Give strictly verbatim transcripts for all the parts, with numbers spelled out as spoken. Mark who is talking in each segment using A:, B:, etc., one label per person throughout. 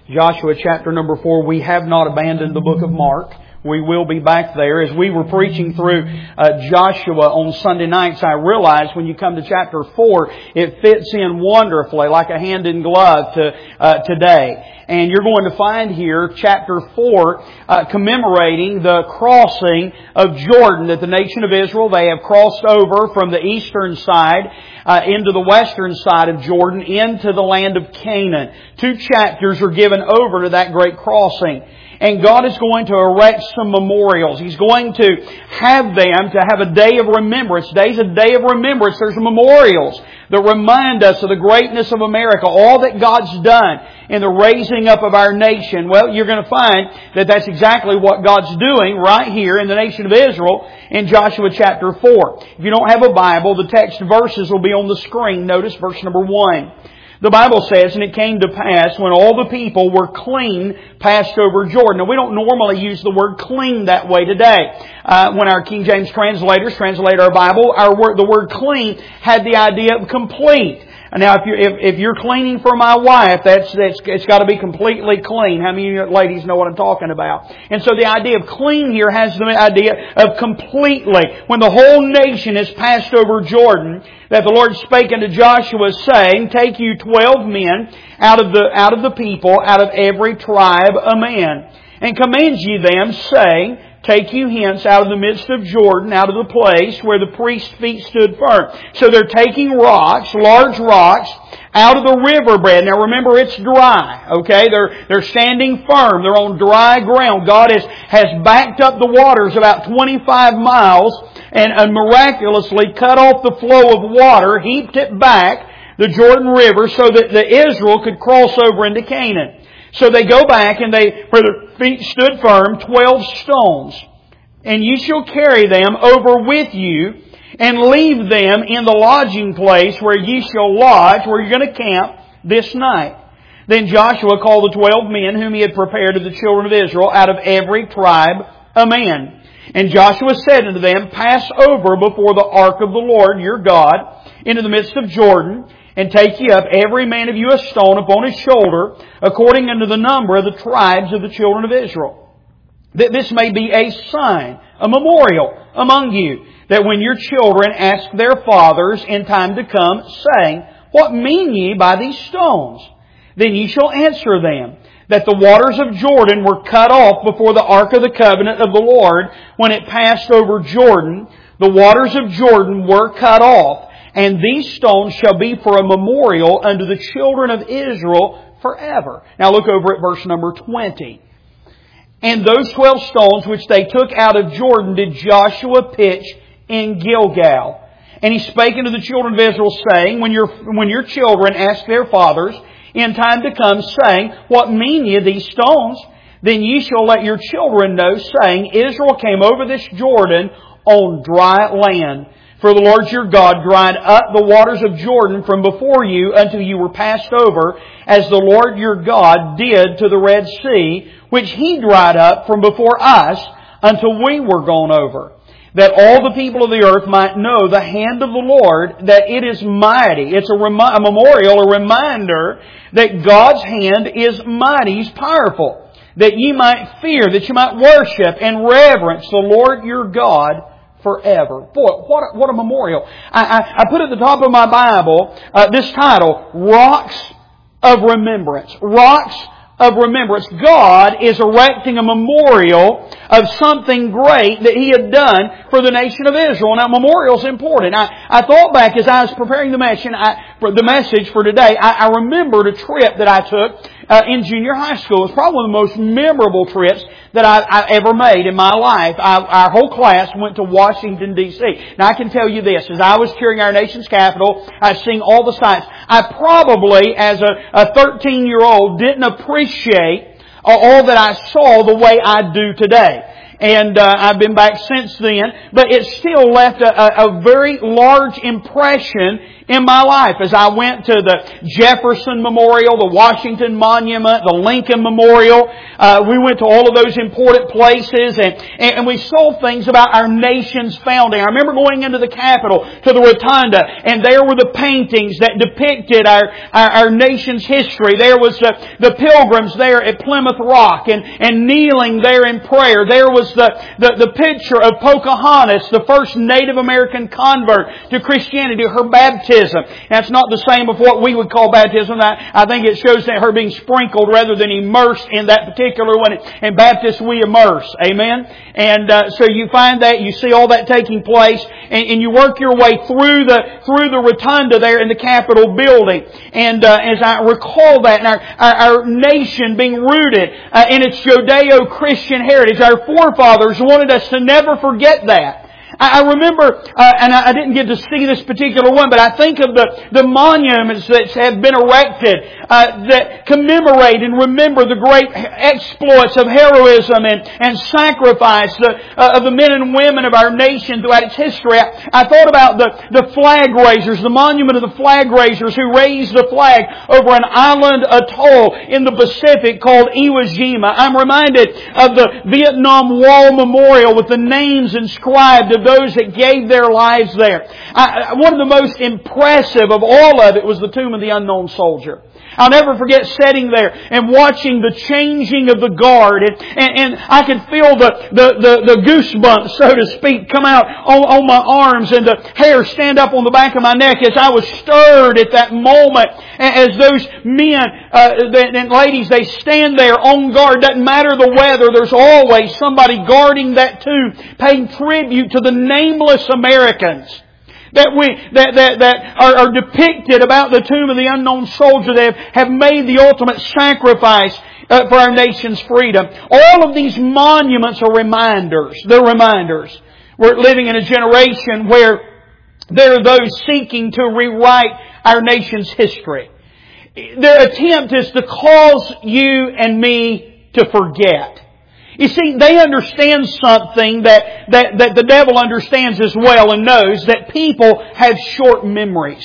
A: Joshua chapter number four. We have not abandoned the book of Mark. We will be back there. As we were preaching through uh, Joshua on Sunday nights, I realized when you come to chapter four, it fits in wonderfully like a hand in glove to uh, today. And you're going to find here chapter four uh, commemorating the crossing of Jordan, that the nation of Israel, they have crossed over from the eastern side uh, into the western side of Jordan into the land of Canaan. Two chapters are given over to that great crossing. And God is going to erect some memorials. He's going to have them to have a day of remembrance. Today's a day of remembrance. There's memorials that remind us of the greatness of America, all that God's done in the raising up of our nation. Well, you're going to find that that's exactly what God's doing right here in the nation of Israel in Joshua chapter four. If you don't have a Bible, the text verses will be on the screen. Notice verse number one. The Bible says, and it came to pass when all the people were clean passed over Jordan. Now, we don't normally use the word clean that way today. Uh, when our King James translators translate our Bible, our word, the word clean had the idea of complete. Now, if you're, if, if you're cleaning for my wife, that's, that's, it's got to be completely clean. How many of you ladies know what I'm talking about? And so the idea of clean here has the idea of completely. When the whole nation is passed over Jordan, that the Lord spake unto Joshua, saying, take you twelve men out of the, out of the people, out of every tribe a man, and command ye them, saying, take you hence out of the midst of Jordan, out of the place where the priest's feet stood firm. So they're taking rocks, large rocks, out of the river bed. Now remember, it's dry, okay? They're, they're standing firm. They're on dry ground. God has, has backed up the waters about twenty-five miles and, and miraculously cut off the flow of water, heaped it back, the Jordan River, so that the Israel could cross over into Canaan. So they go back and they, where their feet stood firm, twelve stones. And you shall carry them over with you and leave them in the lodging place where ye shall lodge, where you're going to camp this night. Then Joshua called the twelve men whom he had prepared of the children of Israel out of every tribe a man. And Joshua said unto them, pass over before the ark of the Lord your God into the midst of Jordan, and take ye up every man of you a stone upon his shoulder, according unto the number of the tribes of the children of Israel. That this may be a sign, a memorial among you, that when your children ask their fathers in time to come, saying, what mean ye by these stones? Then ye shall answer them, that the waters of Jordan were cut off before the ark of the covenant of the Lord when it passed over Jordan. The waters of Jordan were cut off. And these stones shall be for a memorial unto the children of Israel forever. Now look over at verse number twenty. And those twelve stones which they took out of Jordan did Joshua pitch in Gilgal. And he spake unto the children of Israel, saying, When your, when your children ask their fathers in time to come, saying, what mean ye these stones? Then ye shall let your children know, saying, Israel came over this Jordan on dry land. For the Lord your God dried up the waters of Jordan from before you until you were passed over, as the Lord your God did to the Red Sea, which He dried up from before us until we were gone over. That all the people of the earth might know the hand of the Lord, that it is mighty. It's a, remi- a memorial, a reminder that God's hand is mighty. He's powerful. That ye might fear, that you might worship and reverence the Lord your God forever. Boy, what a, what a memorial. I, I, I put at the top of my Bible uh, this title, Rocks of Remembrance. Rocks of Remembrance. God is erecting a memorial of something great that He had done for the nation of Israel. Now, memorial is important. I, I thought back as I was preparing the message, I, for the message for today, I, I remembered a trip that I took uh, in junior high school. It was probably one of the most memorable trips that I, I ever made in my life. I, our whole class went to Washington, D C Now, I can tell you this. As I was touring our nation's capital, I was seeing all the sights. I probably, as a, a thirteen-year-old, didn't appreciate all that I saw the way I do today. And uh, I've been back since then. But it still left a, a, a very large impression in my life as I went to the Jefferson Memorial, the Washington Monument, the Lincoln Memorial. Uh, we went to all of those important places and, and we saw things about our nation's founding. I remember going into the Capitol to the Rotunda and there were the paintings that depicted our, our, our nation's history. There was the, the pilgrims there at Plymouth Rock and, and kneeling there in prayer. There was the, the, the picture of Pocahontas, the first Native American convert to Christianity, her baptism. That's not the same of what we would call baptism. I, I think it shows that her being sprinkled rather than immersed in that particular one. In Baptists, we immerse. Amen? And uh, so you find that, you see all that taking place, and, and you work your way through the through the rotunda there in the Capitol building. And uh, as I recall that, and our, our, our nation being rooted uh, in its Judeo-Christian heritage, our forefathers wanted us to never forget that. I remember, uh, and I didn't get to see this particular one, but I think of the, the monuments that have been erected uh, that commemorate and remember the great exploits of heroism and, and sacrifice the, uh, of the men and women of our nation throughout its history. I, I thought about the, the flag raisers, the monument of the flag raisers who raised the flag over an island atoll in the Pacific called Iwo Jima. I'm reminded of the Vietnam Wall Memorial with the names inscribed of those that gave their lives there. I, one of the most impressive of all of it was the tomb of the unknown soldier. I'll never forget sitting there and watching the changing of the guard, and, and, and I could feel the, the, the, the goosebumps, so to speak, come out on, on my arms and the hair stand up on the back of my neck as I was stirred at that moment as those men uh, and ladies, they stand there on guard. Doesn't matter the weather, there's always somebody guarding that tomb, paying tribute to the nameless Americans that we that that, that are, are depicted about the tomb of the unknown soldier that have, have made the ultimate sacrifice uh, for our nation's freedom. All of these monuments are reminders. They're reminders. We're living in a generation where there are those seeking to rewrite our nation's history. Their attempt is to cause you and me to forget. You see, they understand something that, that, that the devil understands as well and knows, that people have short memories.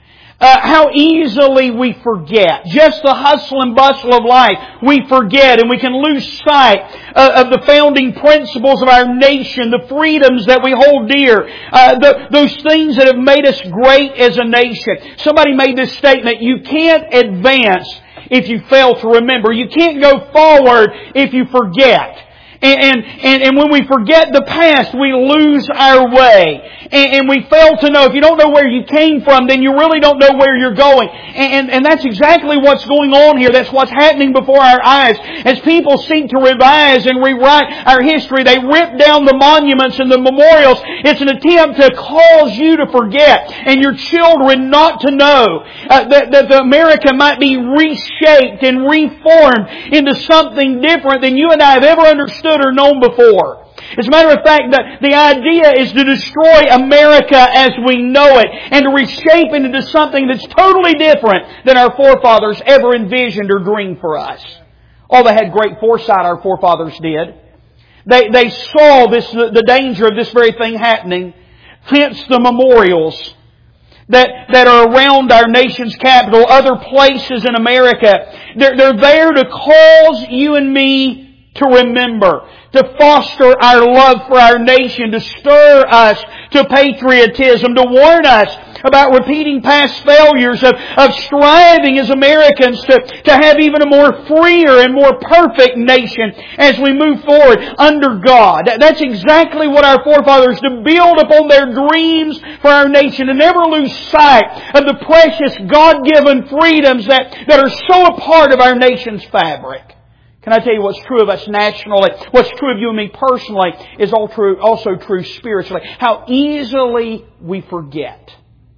A: Uh, how easily we forget. Just the hustle and bustle of life, we forget and we can lose sight uh, of the founding principles of our nation, the freedoms that we hold dear, uh, the, those things that have made us great as a nation. Somebody made this statement, you can't advance if you fail to remember. You can't go forward if you forget. And, and, and when we forget the past, we lose our way. And, and we fail to know. If you don't know where you came from, then you really don't know where you're going. And, and, and that's exactly what's going on here. That's what's happening before our eyes. As people seek to revise and rewrite our history, they rip down the monuments and the memorials. It's an attempt to cause you to forget and your children not to know uh, that, that the America might be reshaped and reformed into something different than you and I have ever understood or known before. As a matter of fact, the, the idea is to destroy America as we know it and to reshape it into something that's totally different than our forefathers ever envisioned or dreamed for us. Oh, they had great foresight, our forefathers did. They, they saw this, the, the danger of this very thing happening. Hence the memorials that, that are around our nation's capital, other places in America. They're, they're there to cause you and me to remember, to foster our love for our nation, to stir us to patriotism, to warn us about repeating past failures of, of striving as Americans to, to have even a more freer and more perfect nation as we move forward under God. That's exactly what our forefathers, to build upon their dreams for our nation, to never lose sight of the precious God-given freedoms that, that are so a part of our nation's fabric. Can I tell you what's true of us nationally, what's true of you and me personally, is all true, also true spiritually. How easily we forget.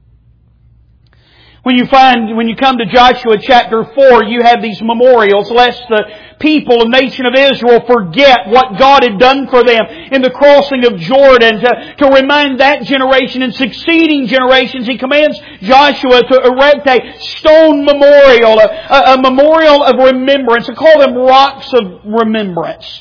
A: When you find, when you come to Joshua chapter four, you have these memorials, lest the people, the nation of Israel, forget what God had done for them in the crossing of Jordan. To, to remind that generation and succeeding generations, He commands Joshua to erect a stone memorial, a, a, a memorial of remembrance, and call them rocks of remembrance.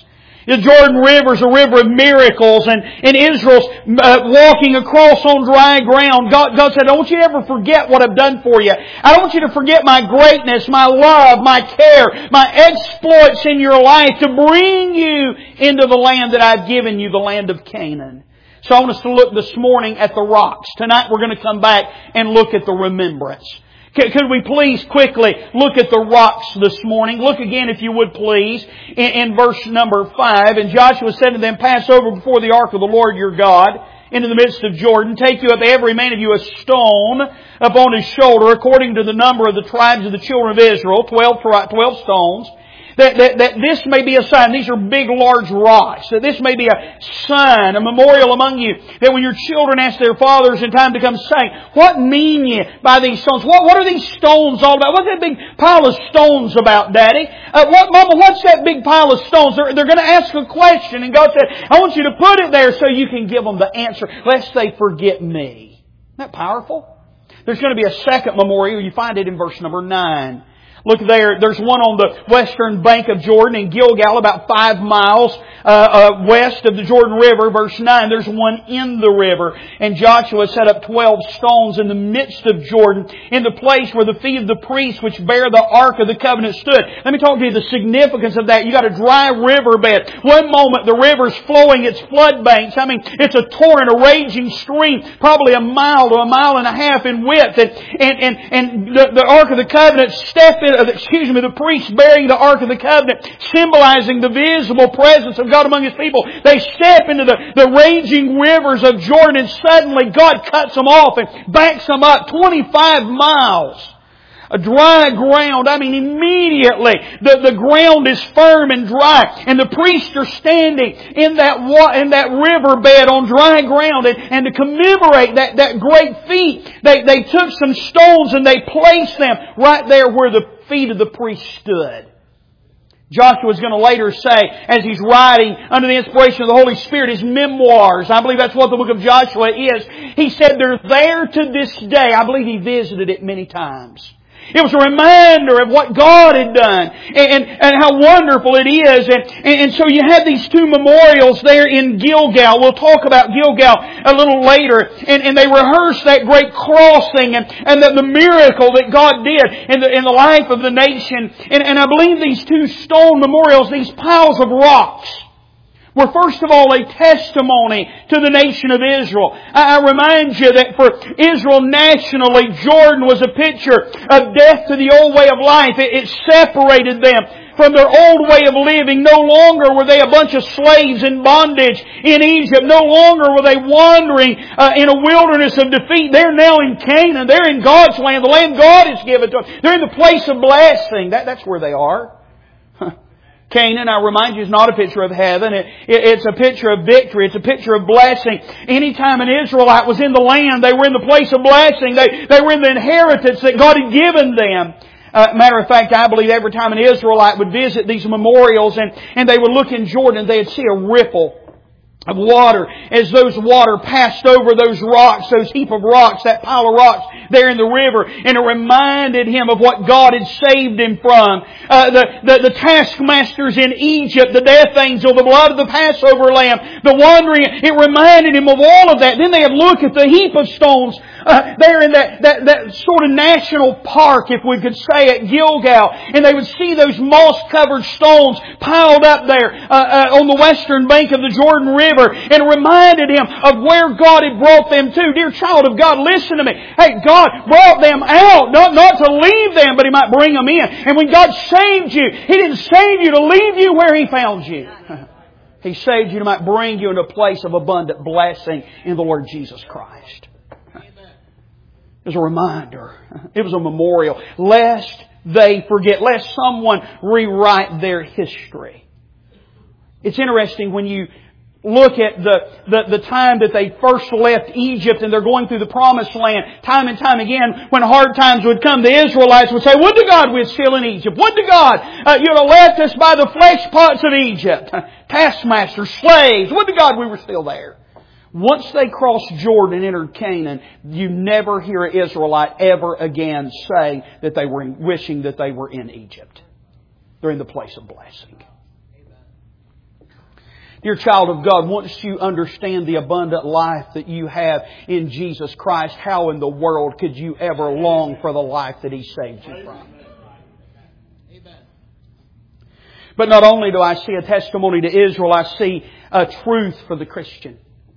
A: The Jordan River is a river of miracles, and, and Israel's uh, walking across on dry ground. God, God said, I don't want you to ever forget what I've done for you. I don't want you to forget my greatness, my love, my care, my exploits in your life to bring you into the land that I've given you, the land of Canaan. So I want us to look this morning at the rocks. Tonight we're going to come back and look at the remembrance. Could we please quickly look at the rocks this morning? Look again, if you would please, in, in verse number five. And Joshua said to them, pass over before the ark of the Lord your God into the midst of Jordan. Take you up every man of you a stone upon his shoulder, according to the number of the tribes of the children of Israel, twelve, twelve stones. That, that, that this may be a sign. These are big, large rocks. That this may be a sign, a memorial among you. That when your children ask their fathers in time to come, saying, what mean ye by these stones? What, what are these stones all about? What's that big pile of stones about, Daddy? Uh, what, Mama, what's that big pile of stones? They're, they're going to ask a question. And God said, I want you to put it there so you can give them the answer, lest they forget me. Isn't that powerful? There's going to be a second memorial. You find it in verse number nine. Look there, there's one on the western bank of Jordan in Gilgal, about five miles uh, uh, west of the Jordan River. Verse nine, there's one in the river. And Joshua set up twelve stones in the midst of Jordan, in the place where the feet of the priests which bear the Ark of the Covenant stood. Let me talk to you the significance of that. You got a dry riverbed. One moment the river's flowing its flood banks. I mean, it's a torrent, a raging stream, probably a mile to a mile and a half in width. And, and, and, and the, the Ark of the Covenant step in, excuse me, the priests bearing the Ark of the Covenant, symbolizing the visible presence of God among His people. They step into the, the raging rivers of Jordan, and suddenly God cuts them off and backs them up twenty-five miles. A dry ground. I mean, immediately the, the ground is firm and dry, and the priests are standing in that in that riverbed on dry ground, and, and to commemorate that, that great feat, they, they took some stones and they placed them right there where the feet of the priest stood. Joshua is going to later say, as he's writing under the inspiration of the Holy Spirit, his memoirs, I believe that's what the book of Joshua is, he said they're there to this day. I believe he visited it many times. It was a reminder of what God had done and, and, and how wonderful it is. And, and, and so you have these two memorials there in Gilgal. We'll talk about Gilgal a little later. And, and they rehearse that great crossing and, and the, the miracle that God did in the, in the life of the nation. And, and I believe these two stone memorials, these piles of rocks, were first of all a testimony to the nation of Israel. I remind you that for Israel nationally, Jordan was a picture of death to the old way of life. It, it separated them from their old way of living. No longer were they a bunch of slaves in bondage in Egypt. No longer were they wandering uh, in a wilderness of defeat. They're now in Canaan. They're in God's land, the land God has given to them. They're in the place of blessing. That, that's where they are. Canaan, I remind you, is not a picture of heaven. It, it, it's a picture of victory. It's a picture of blessing. Anytime an Israelite was in the land, they were in the place of blessing. They, they were in the inheritance that God had given them. Uh, matter of fact, I believe every time an Israelite would visit these memorials and, and they would look in Jordan, they'd see a ripple of water as those water passed over those rocks, those heap of rocks, that pile of rocks there in the river, and it reminded him of what God had saved him from. Uh, the, the, the taskmasters in Egypt, the death angel, the blood of the Passover lamb, the wandering, it reminded him of all of that. Then they would look at the heap of stones uh, there in that, that, that sort of national park, if we could say, at Gilgal, and they would see those moss-covered stones piled up there uh, uh, on the western bank of the Jordan River. And reminded him of where God had brought them to. Dear child of God, listen to me. Hey, God brought them out, not, not to leave them, but He might bring them in. And when God saved you, He didn't save you to leave you where He found you. He saved you to might bring you into a place of abundant blessing in the Lord Jesus Christ. It was a reminder. It was a memorial. Lest they forget, lest someone rewrite their history. It's interesting when you look at the, the, the time that they first left Egypt and they're going through the Promised Land. Time and time again, when hard times would come, the Israelites would say, would to God we were still in Egypt. Would to God uh, you'd have left us by the flesh pots of Egypt. Taskmasters, slaves. Would to God we were still there. Once they crossed Jordan and entered Canaan, you never hear an Israelite ever again say that they were in, wishing that they were in Egypt. They're in the place of blessing. Dear child of God, once you understand the abundant life that you have in Jesus Christ, how in the world could you ever long for the life that He saved you from? But not only do I see a testimony to Israel, I see a truth for the Christian.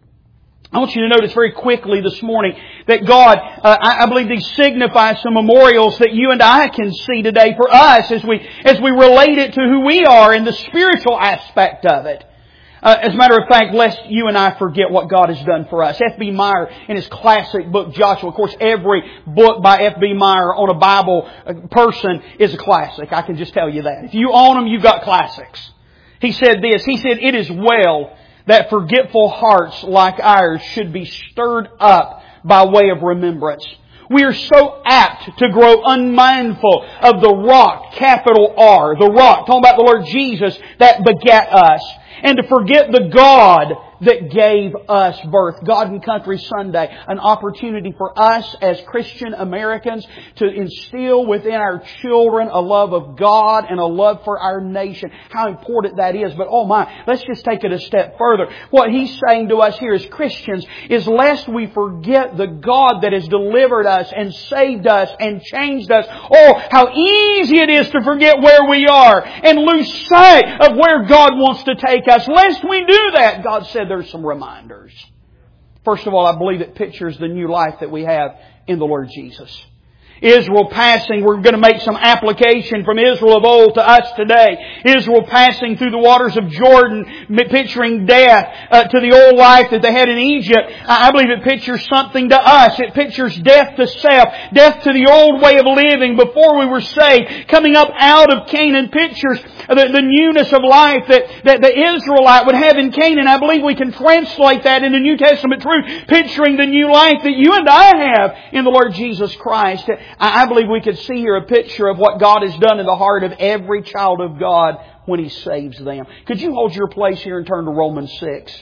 A: I want you to notice very quickly this morning that God, uh, I, I believe these signify some memorials that you and I can see today for us as we, as we relate it to who we are and the spiritual aspect of it. Uh, as a matter of fact, lest you and I forget what God has done for us. F B Meyer, in his classic book, Joshua, of course, every book by F B Meyer on a Bible person is a classic. I can just tell you that. If you own them, you've got classics. He said this. He said, "It is well that forgetful hearts like ours should be stirred up by way of remembrance. We are so apt to grow unmindful of the rock, capital R, the rock, talking about the Lord Jesus, that begat us, and to forget the God that gave us birth." God and Country Sunday, an opportunity for us as Christian Americans to instill within our children a love of God and a love for our nation. How important that is. But oh my, let's just take it a step further. What He's saying to us here as Christians is lest we forget the God that has delivered us and saved us and changed us. Oh, how easy it is to forget where we are and lose sight of where God wants to take us. Lest we do that, God said, there's some reminders. First of all, I believe it pictures the new life that we have in the Lord Jesus. Israel passing, we're going to make some application from Israel of old to us today. Israel passing through the waters of Jordan, picturing death uh, to the old life that they had in Egypt. I believe it pictures something to us. It pictures death to self, death to the old way of living before we were saved. Coming up out of Canaan pictures the, the newness of life that, that the Israelite would have in Canaan. I believe we can translate that into New Testament truth, picturing the new life that you and I have in the Lord Jesus Christ. I believe we could see here a picture of what God has done in the heart of every child of God when He saves them. Could you hold your place here and turn to Romans six?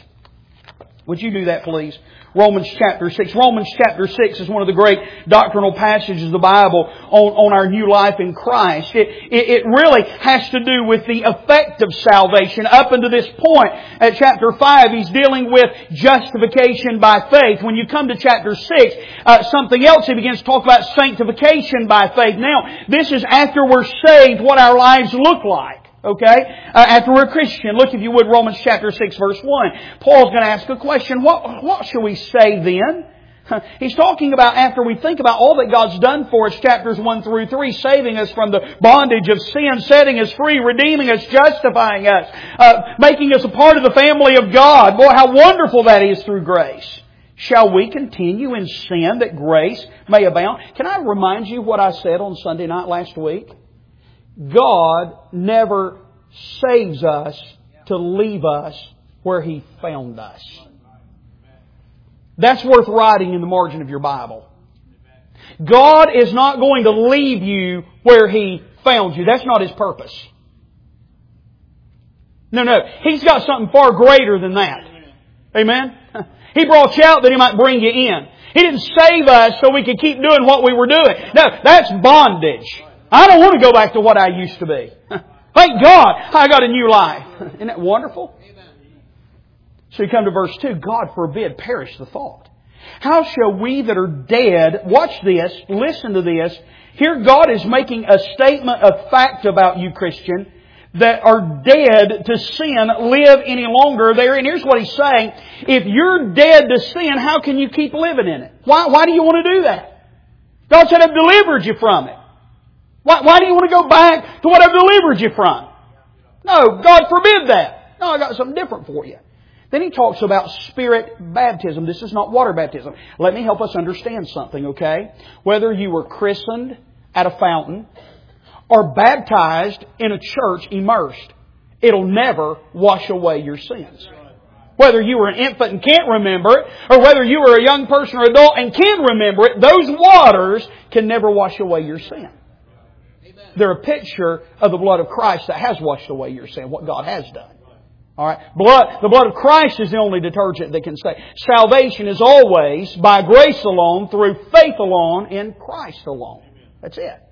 A: Would you do that, please? Romans chapter six. Romans chapter six is one of the great doctrinal passages of the Bible on, on our new life in Christ. It, it, it really has to do with the effect of salvation. Up until this point, at chapter five, he's dealing with justification by faith. When you come to chapter six, uh, something else, he begins to talk about sanctification by faith. Now, this is after we're saved, what our lives look like. Okay? Uh, after we're a Christian. Look, if you would, Romans chapter six, verse one. Paul's going to ask a question. What, what shall we say then? He's talking about after we think about all that God's done for us, chapters one through three, saving us from the bondage of sin, setting us free, redeeming us, justifying us, uh, making us a part of the family of God. Boy, how wonderful that is through grace. Shall we continue in sin that grace may abound? Can I remind you what I said on Sunday night last week? God never saves us to leave us where He found us. That's worth writing in the margin of your Bible. God is not going to leave you where He found you. That's not His purpose. No, no. He's got something far greater than that. Amen? He brought you out that He might bring you in. He didn't save us so we could keep doing what we were doing. No, that's bondage. I don't want to go back to what I used to be. Thank God I got a new life. Isn't that wonderful? So you come to verse two. God forbid, perish the thought. How shall we that are dead, watch this, listen to this. Here God is making a statement of fact about you, Christian, that are dead to sin, live any longer there. And here's what He's saying. If you're dead to sin, how can you keep living in it? Why, why do you want to do that? God said, I've delivered you from it. Why, why do you want to go back to what I've delivered you from? No, God forbid that. No, I got something different for you. Then He talks about Spirit baptism. This is not water baptism. Let me help us understand something, okay? Whether you were christened at a fountain or baptized in a church immersed, it'll never wash away your sins. Whether you were an infant and can't remember it, or whether you were a young person or adult and can remember it, those waters can never wash away your sin. They're a picture of the blood of Christ that has washed away your sin, what God has done. All right, blood. The blood of Christ is the only detergent that can save. Salvation is always by grace alone, through faith alone, in Christ alone. That's it.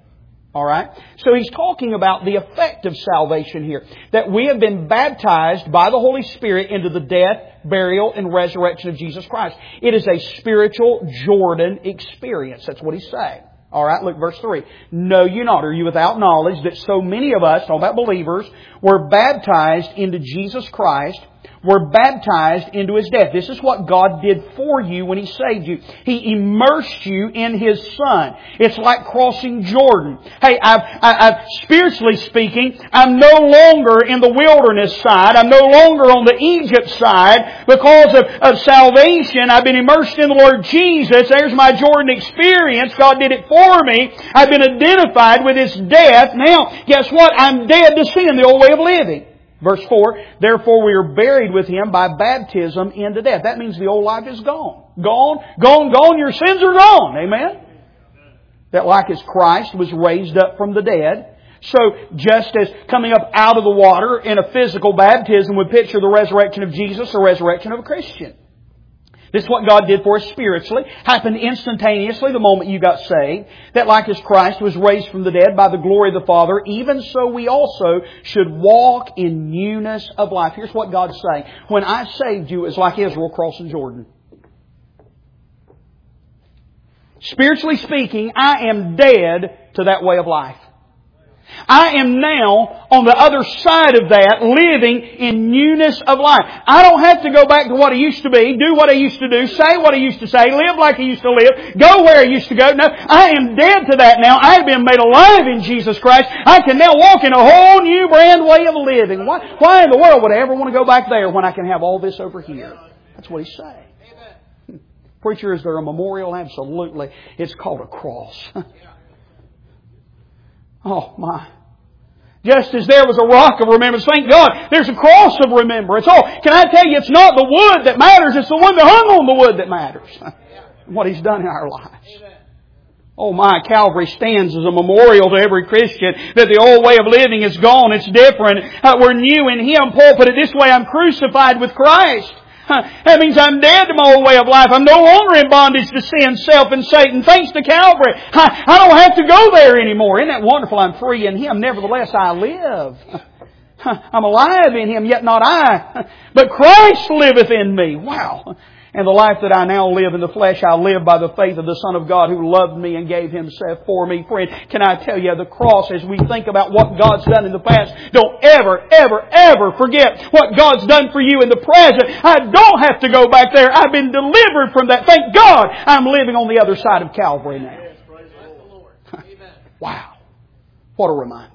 A: Alright? So he's talking about the effect of salvation here. That we have been baptized by the Holy Spirit into the death, burial, and resurrection of Jesus Christ. It is a spiritual Jordan experience. That's what he's saying. Alright, look verse three. Know you not, are you without knowledge, that so many of us, talking about believers, were baptized into Jesus Christ, were baptized into His death. This is what God did for you when He saved you. He immersed you in His Son. It's like crossing Jordan. Hey, I've, I, I've, spiritually speaking, I'm no longer in the wilderness side. I'm no longer on the Egypt side. Because of, of salvation, I've been immersed in the Lord Jesus. There's my Jordan experience. God did it for me. I've been identified with His death. Now, guess what? I'm dead to sin, the old way of living. Verse four, therefore we are buried with Him by baptism into death. That means the old life is gone. Gone, gone, gone. Your sins are gone. Amen? That like as Christ was raised up from the dead, so just as coming up out of the water in a physical baptism would picture the resurrection of Jesus, the resurrection of a Christian. This is what God did for us spiritually. Happened instantaneously the moment you got saved. That like as Christ was raised from the dead by the glory of the Father, even so we also should walk in newness of life. Here's what God's saying. When I saved you, it was like Israel crossing Jordan. Spiritually speaking, I am dead to that way of life. I am now on the other side of that, living in newness of life. I don't have to go back to what I used to be, do what I used to do, say what I used to say, live like I used to live, go where I used to go. No, I am dead to that now. I have been made alive in Jesus Christ. I can now walk in a whole new brand way of living. Why, why in the world would I ever want to go back there when I can have all this over here? That's what he's saying. Preacher, is there a memorial? Absolutely. It's called a cross. Oh my. Just as there was a rock of remembrance, thank God, there's a cross of remembrance. Oh, can I tell you, it's not the wood that matters, it's the one that hung on the wood that matters. What He's done in our lives. Oh my, Calvary stands as a memorial to every Christian that the old way of living is gone, it's different. Uh, we're new in Him. Paul put it this way, I'm crucified with Christ. That means I'm dead to my old way of life. I'm no longer in bondage to sin, self, and Satan. Thanks to Calvary, I, I don't have to go there anymore. Isn't that wonderful? I'm free in Him. Nevertheless, I live. I'm alive in Him, yet not I. But Christ liveth in me. Wow. And the life that I now live in the flesh, I live by the faith of the Son of God who loved me and gave Himself for me. Friend, can I tell you, the cross, as we think about what God's done in the past, don't ever, ever, ever forget what God's done for you in the present. I don't have to go back there. I've been delivered from that. Thank God I'm living on the other side of Calvary now. Wow. What a reminder.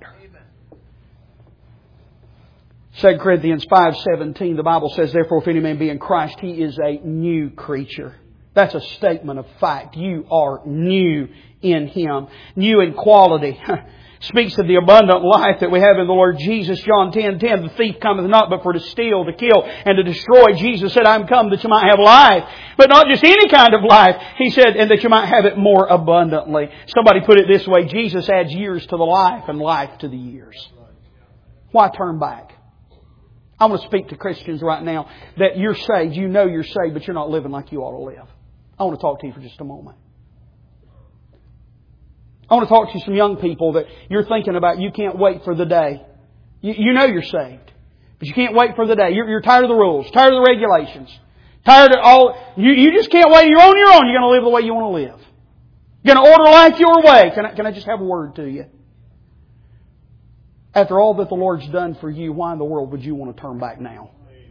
A: Second Corinthians five seventeen, the Bible says, therefore if any man be in Christ, he is a new creature. That's a statement of fact. You are new in Him. New in quality. Speaks of the abundant life that we have in the Lord Jesus. John ten ten, the thief cometh not but for to steal, to kill, and to destroy. Jesus said, I am come that you might have life. But not just any kind of life. He said, and that you might have it more abundantly. Somebody put it this way, Jesus adds years to the life and life to the years. Why turn back? I want to speak to Christians right now that you're saved. You know you're saved, but you're not living like you ought to live. I want to talk to you for just a moment. I want to talk to you some young people that you're thinking about. You can't wait for the day. You, you know you're saved, but you can't wait for the day. You're, you're tired of the rules, tired of the regulations, tired of all. You, you just can't wait. You're on your own. You're going to live the way you want to live. You're going to order life your way. Can I, can I just have a word to you? After all that the Lord's done for you, why in the world would you want to turn back now?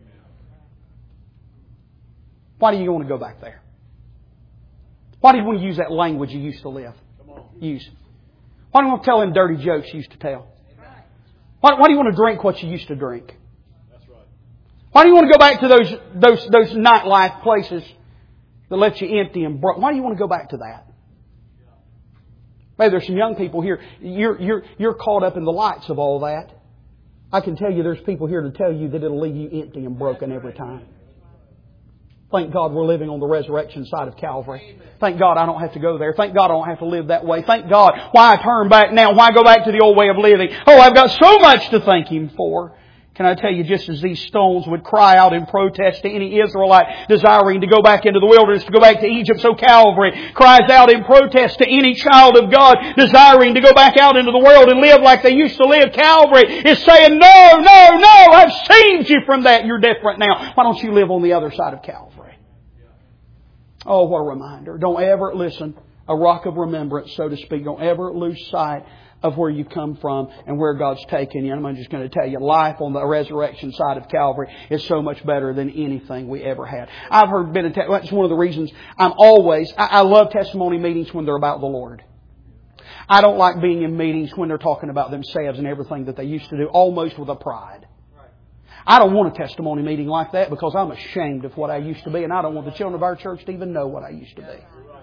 A: Why do you want to go back there? Why do you want to use that language you used to live? Use. Why do you want to tell them dirty jokes you used to tell? Why, why do you want to drink what you used to drink? Why do you want to go back to those those those nightlife places that left you empty and broke? Why do you want to go back to that? Maybe there's some young people here. You're, you're, you're caught up in the lights of all that. I can tell you there's people here to tell you that it'll leave you empty and broken every time. Thank God we're living on the resurrection side of Calvary. Thank God I don't have to go there. Thank God I don't have to live that way. Thank God. Why turn back now? Why go back to the old way of living? Oh, I've got so much to thank Him for. Can I tell you, just as these stones would cry out in protest to any Israelite desiring to go back into the wilderness, to go back to Egypt, so Calvary cries out in protest to any child of God desiring to go back out into the world and live like they used to live. Calvary is saying, no, no, no, I've saved you from that. You're different now. Why don't you live on the other side of Calvary? Oh, what a reminder. Don't ever, listen, a rock of remembrance, so to speak. Don't ever lose sight of where you've come from and where God's taken you. And I'm just going to tell you, life on the resurrection side of Calvary is so much better than anything we ever had. I've heard been. That's one of the reasons I'm always. I, I love testimony meetings when they're about the Lord. I don't like being in meetings when they're talking about themselves and everything that they used to do, almost with a pride. I don't want a testimony meeting like that because I'm ashamed of what I used to be, and I don't want the children of our church to even know what I used to be.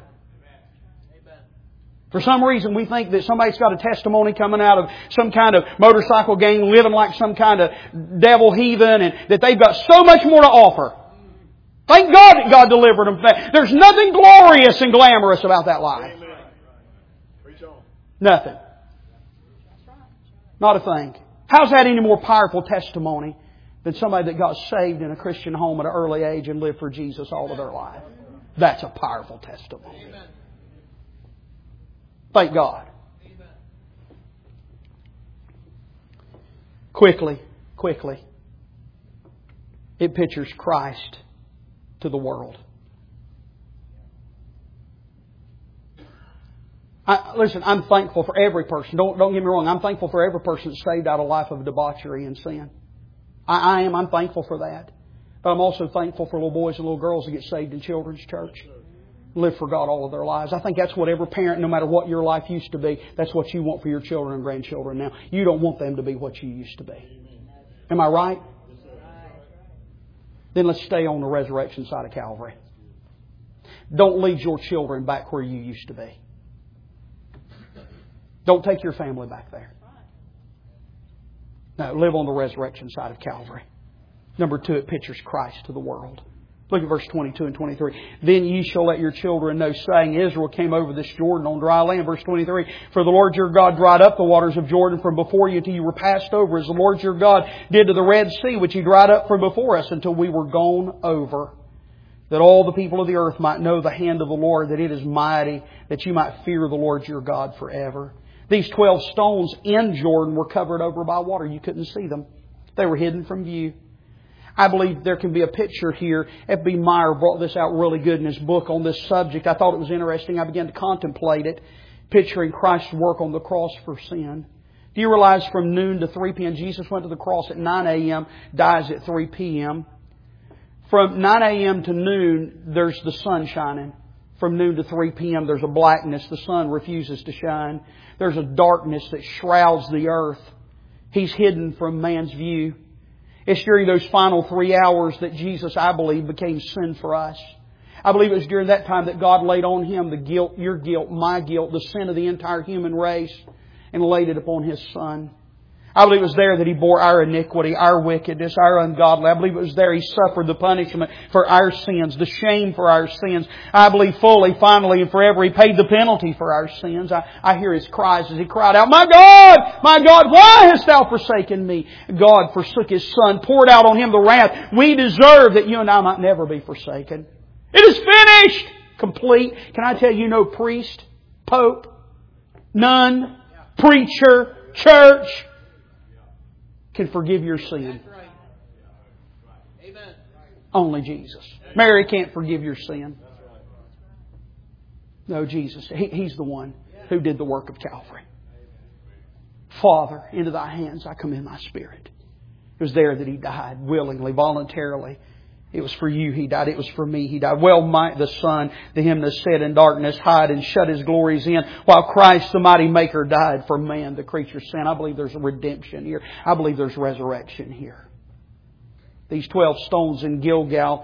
A: For some reason, we think that somebody's got a testimony coming out of some kind of motorcycle gang, living like some kind of devil heathen, and that they've got so much more to offer. Thank God that God delivered them from that. There's nothing glorious and glamorous about that life. Nothing. Not a thing. How's that any more powerful testimony than somebody that got saved in a Christian home at an early age and lived for Jesus all of their life? That's a powerful testimony. Thank God. Quickly, quickly. It pictures Christ to the world. I, listen, I'm thankful for every person. Don't, don't get me wrong. I'm thankful for every person that's saved out of a life of debauchery and sin. I, I am. I'm thankful for that. But I'm also thankful for little boys and little girls that get saved in children's church. Live for God all of their lives. I think that's what every parent, no matter what your life used to be, that's what you want for your children and grandchildren now. You don't want them to be what you used to be. Am I right? Then let's stay on the resurrection side of Calvary. Don't lead your children back where you used to be. Don't take your family back there. No, live on the resurrection side of Calvary. Number two, it pictures Christ to the world. Look at verse twenty-two and twenty-three. Then ye shall let your children know, saying, Israel came over this Jordan on dry land. Verse twenty-three. For the Lord your God dried up the waters of Jordan from before you until you were passed over, as the Lord your God did to the Red Sea, which He dried up from before us until we were gone over. That all the people of the earth might know the hand of the Lord, that it is mighty, that you might fear the Lord your God forever. These twelve stones in Jordan were covered over by water. You couldn't see them. They were hidden from view. I believe there can be a picture here. F B Meyer brought this out really good in his book on this subject. I thought it was interesting. I began to contemplate it, picturing Christ's work on the cross for sin. Do you realize from noon to three p.m. Jesus went to the cross at nine a.m., dies at three p.m. From nine a.m. to noon, there's the sun shining. From noon to three p.m. there's a blackness. The sun refuses to shine. There's a darkness that shrouds the earth. He's hidden from man's view. It's during those final three hours that Jesus, I believe, became sin for us. I believe it was during that time that God laid on Him the guilt, your guilt, my guilt, the sin of the entire human race, and laid it upon His Son. I believe it was there that He bore our iniquity, our wickedness, our ungodly. I believe it was there He suffered the punishment for our sins, the shame for our sins. I believe fully, finally, and forever He paid the penalty for our sins. I, I hear His cries as He cried out, My God! My God! Why hast Thou forsaken me? God forsook His Son, poured out on Him the wrath we deserve, that you and I might never be forsaken. It is finished! Complete. Can I tell you, no priest, pope, nun, preacher, church can forgive your sin. Amen. Only Jesus. Mary can't forgive your sin. No, Jesus. He, he's the one who did the work of Calvary. Father, into Thy hands I commend my spirit. It was there that He died willingly, voluntarily. It was for you He died. It was for me He died. Well might the Son, to Him that sat in darkness, hide and shut His glories in, while Christ the mighty Maker died for man, the creature's sin. I believe there's a redemption here. I believe there's resurrection here. These twelve stones in Gilgal,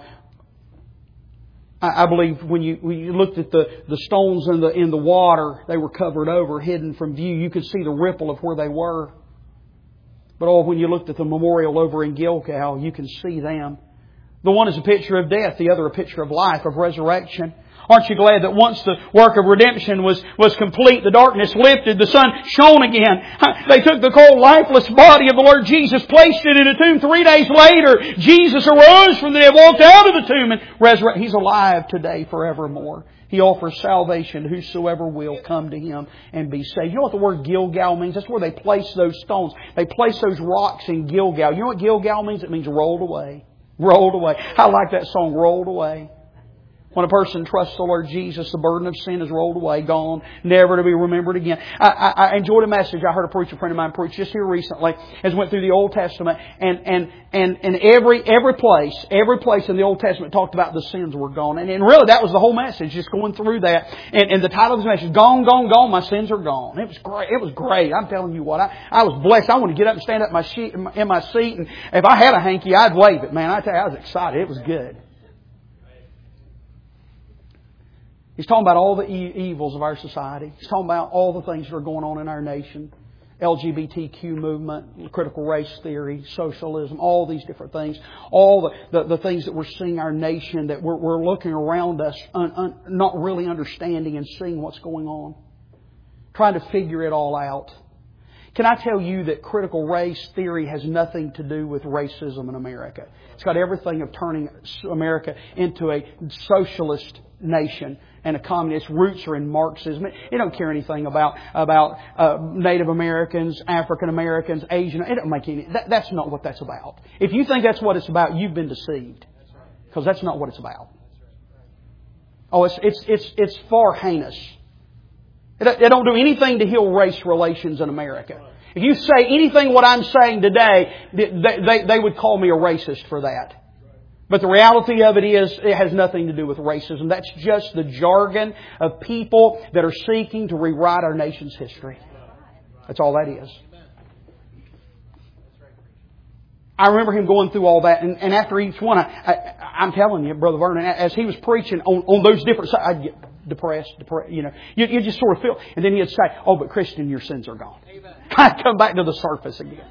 A: I, I believe when you, when you looked at the, the stones in the, in the water, they were covered over, hidden from view. You could see the ripple of where they were. But oh, when you looked at the memorial over in Gilgal, you can see them. The one is a picture of death, the other a picture of life, of resurrection. Aren't you glad that once the work of redemption was, was complete, the darkness lifted, the sun shone again. They took the cold, lifeless body of the Lord Jesus, placed it in a tomb. Three days later, Jesus arose from the dead, walked out of the tomb, and resurrected. He's alive today forevermore. He offers salvation to whosoever will come to Him and be saved. You know what the word Gilgal means? That's where they place those stones. They place those rocks in Gilgal. You know what Gilgal means? It means rolled away. Rolled away. I like that song, Rolled Away. When a person trusts the Lord Jesus, the burden of sin is rolled away, gone, never to be remembered again. I, I, I enjoyed a message I heard a preacher friend of mine preach just here recently, as went through the Old Testament, and and and and every every place, every place in the Old Testament talked about the sins were gone, and, and really that was the whole message, just going through that. And, and the title of the message, "Gone, Gone, Gone, My Sins Are Gone." It was great. It was great. I'm telling you what, I, I was blessed. I wanted to get up and stand up in my, sheet, in my seat, and if I had a hanky, I'd wave it. Man, I tell you, I was excited. It was good. He's talking about all the e- evils of our society. He's talking about all the things that are going on in our nation. L G B T Q movement, critical race theory, socialism, all these different things. All the, the, the things that we're seeing our nation, that we're, we're looking around us, un, un, not really understanding and seeing what's going on. Trying to figure it all out. Can I tell you that critical race theory has nothing to do with racism in America? It's got everything of turning America into a socialist nation and a communist. Its roots are in Marxism. It don't care anything about about uh, Native Americans, African Americans, Asian. It don't make any. That, that's not what that's about. If you think that's what it's about, you've been deceived, because that's not what it's about. Oh, it's it's it's it's far heinous. It don't do anything to heal race relations in America. If you say anything what I'm saying today, they, they, they would call me a racist for that. But the reality of it is, it has nothing to do with racism. That's just the jargon of people that are seeking to rewrite our nation's history. That's all that is. I remember him going through all that, and, and after each one, I, I, I'm telling you, Brother Vernon, as he was preaching on, on those different sides, I'd get depressed, depressed, you know. You, you just sort of feel, and then he'd say, "Oh, but Christian, your sins are gone." I'd come back to the surface again.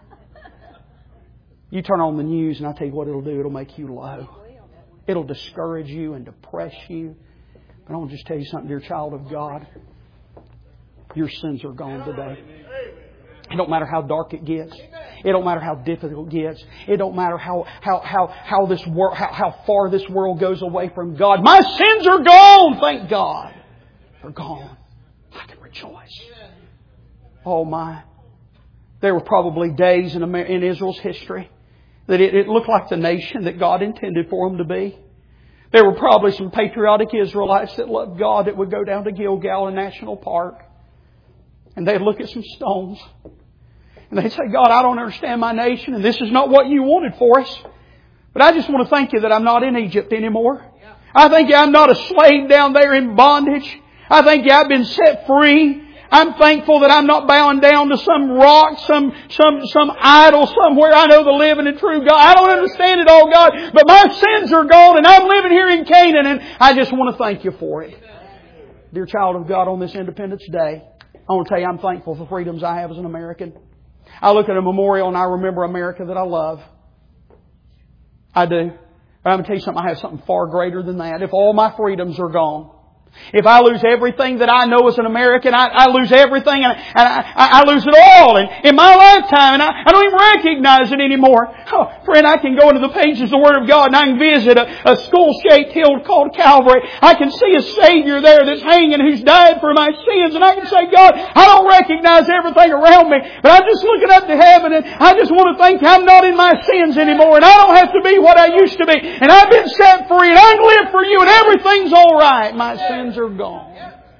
A: You turn on the news, and I tell you what it'll do. It'll make you low. It'll discourage you and depress you. But I want to just tell you something, dear child of God. Your sins are gone today. It don't matter how dark it gets. It don't matter how difficult it gets. It don't matter how how how how this world how, how far this world goes away from God. My sins are gone. Thank God, they're gone. I can rejoice. Oh my! There were probably days in Amer- in Israel's history that it, it looked like the nation that God intended for them to be. There were probably some patriotic Israelites that loved God that would go down to Gilgal National Park, and they'd look at some stones. And they'd say, "God, I don't understand my nation, and this is not what you wanted for us. But I just want to thank you that I'm not in Egypt anymore. I thank you I'm not a slave down there in bondage. I thank you I've been set free. I'm thankful that I'm not bowing down to some rock, some some some idol somewhere. I know the living and true God. I don't understand it all, God, but my sins are gone, and I'm living here in Canaan, and I just want to thank you for it." Dear child of God, on this Independence Day, I want to tell you I'm thankful for freedoms I have as an American. I look at a memorial and I remember America that I love. I do. But I'm going to tell you something. I have something far greater than that. If all my freedoms are gone, if I lose everything that I know as an American, I, I lose everything, and, I, and I, I lose it all in, in my lifetime, and I, I don't even recognize it anymore. Oh, friend, I can go into the pages of the Word of God, and I can visit a, a skull-shaped hill called Calvary. I can see a Savior there that's hanging who's died for my sins, and I can say, "God, I don't recognize everything around me, but I'm just looking up to heaven, and I just want to thank you I'm not in my sins anymore, and I don't have to be what I used to be, and I've been set free, and I can live for you, and everything's all right. My sins are gone."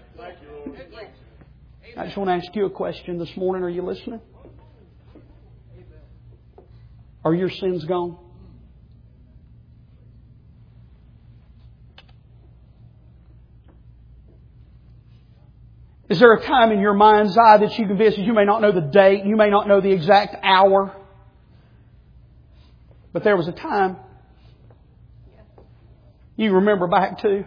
A: I just want to ask you a question this morning. Are you listening? Are your sins gone? Is there a time in your mind's eye that you can visit? You may not know the date. You may not know the exact hour. But there was a time you remember back to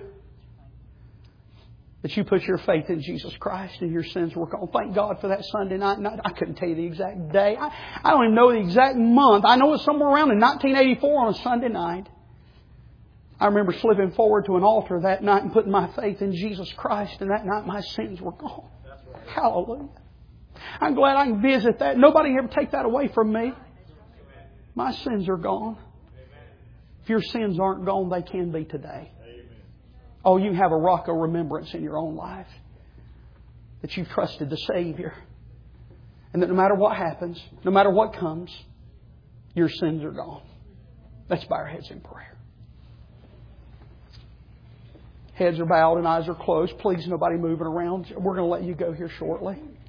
A: that you put your faith in Jesus Christ and your sins were gone. Thank God for that Sunday night. I couldn't tell you the exact day. I, I don't even know the exact month. I know it's somewhere around in nineteen eighty-four on a Sunday night. I remember slipping forward to an altar that night and putting my faith in Jesus Christ, and that night my sins were gone. Hallelujah. I'm glad I can visit that. Nobody ever take that away from me. My sins are gone. If your sins aren't gone, they can be today. Oh, you have a rock of remembrance in your own life. That you've trusted the Savior. And that no matter what happens, no matter what comes, your sins are gone. Let's bow our heads in prayer. Heads are bowed and eyes are closed. Please, nobody moving around. We're going to let you go here shortly.